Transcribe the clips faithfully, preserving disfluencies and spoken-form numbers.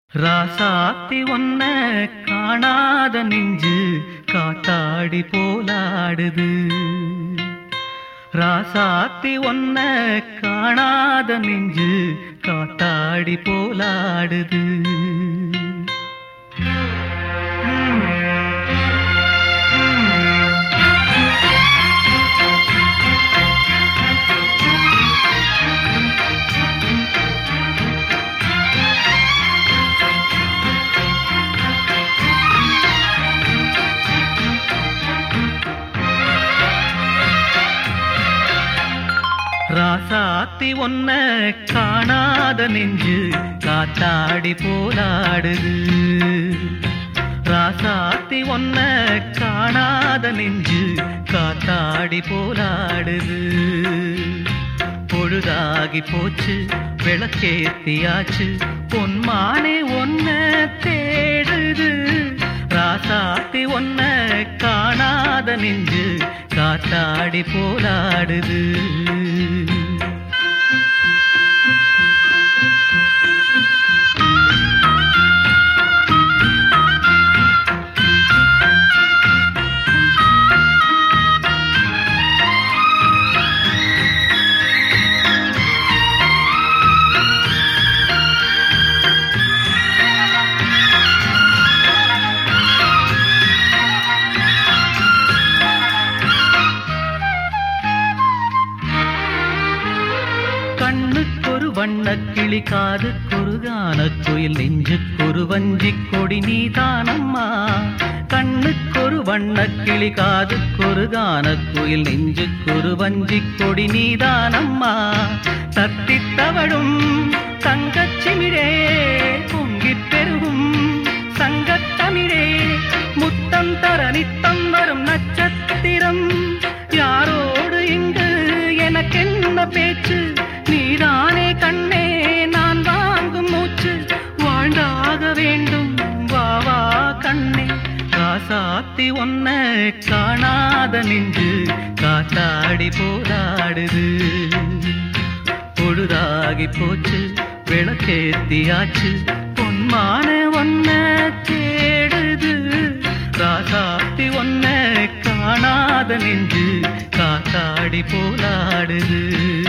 ராசாத்தி ஒன்ன காணாத நெஞ்சு காத்தாடி போலாடுது. ராசாத்தி ஒன்ன காணாத நெஞ்சு காத்தாடி போலாடுது. ராசாத்தி ஒன்ன காணாத நெஞ்சு காத்தாடி போலாடுது. ராசாத்தி ஒன்ன காணாத நெஞ்சு காத்தாடி போலாடுது. பொழுதாகி போச்சு விளக்கேத்தியாச்சு பொன்மானே ஒன்ன தேடுது. ராசாத்தி ஒன்ன காணாத நெஞ்சு காத்தாடி போலாடுது. கண்ணுக்கொரு வண்ணக்கிளி காதுக்கொரு கானக்குயில் நெஞ்சுக்கொரு வஞ்சிக் கொடி நீதானம்மா. கண்ணுக்கொரு வண்ணக்கிளி காதுக்கொரு கானக்குயில் நெஞ்சுக்கொரு வஞ்சிக் கொடி நீதானம்மா. தத்தித் தவழும் தங்கச்சிமிழே பொங்கிப் பெருகும் சங்கத்தமிழே முத்தம் தர நித்தம் வரும் நட்சத்திரம். யாரோடு இங்கு எனக்கென்ன பேச்சு, நீதானே கண்ணே நான் வாங்கும் மூச்சு. வாழ்ந்தாக வேண்டும் வா வா கண்ணே. ராசாத்தி ஒன்ன காணாத நெஞ்சு காத்தாடி போராடுது. பொழுதாகி போச்சு விளக்கேத்தியாச்சு பொன்மான ஒன்ன தேடுது. ராசாத்தி ஒன்ன காணாத நெஞ்சு காத்தாடி போராடுது.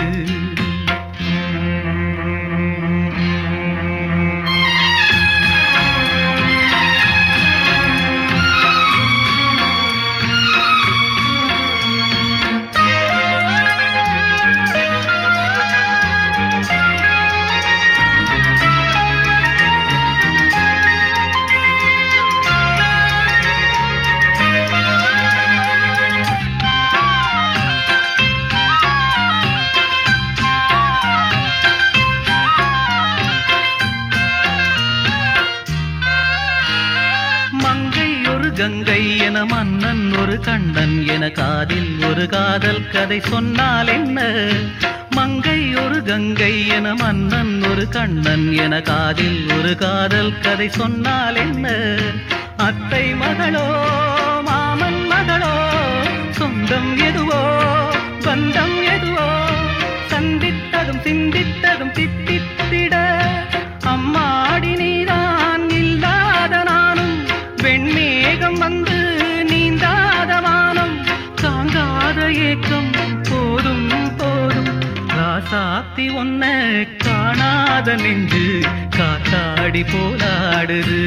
மங்கை ஒரு கங்கை என மன்னன் ஒரு கண்ணன் என காதில் ஒரு காதல் கதை சொன்னால் என்ன. மங்கை ஒரு கங்கை என மன்னன் ஒரு கண்ணன் என காதில் ஒரு காதல் கதை சொன்னால் என்ன. அத்தை மகளோ மாமன் மகளோ சொந்தம் எதுவோ பந்தம் எதுவோ சந்தித்ததும் சிந்தித்ததும் தித்தித்திட அம்மாடி நீதான் இல்லாத நானும். வெண்மேகம் வந்து நீந்தாத வானம் தாங்காத ஏக்கம் போதும் போதும். ராசாத்தி ஒன்ன காணாத நெஞ்சு காத்தாடி போலாடுது.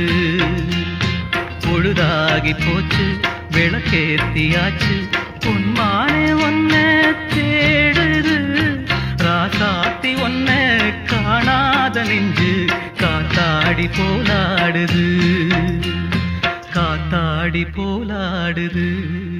பொழுதாகி போச்சு விளக்கேத்தியாச்சு பொன்மானே ஒன்ன தேடுது. ராசாத்தி ஒன்ன காணாத நெஞ்சு காத்தாடி போலாடுது. காத்தாடி போலாடுது.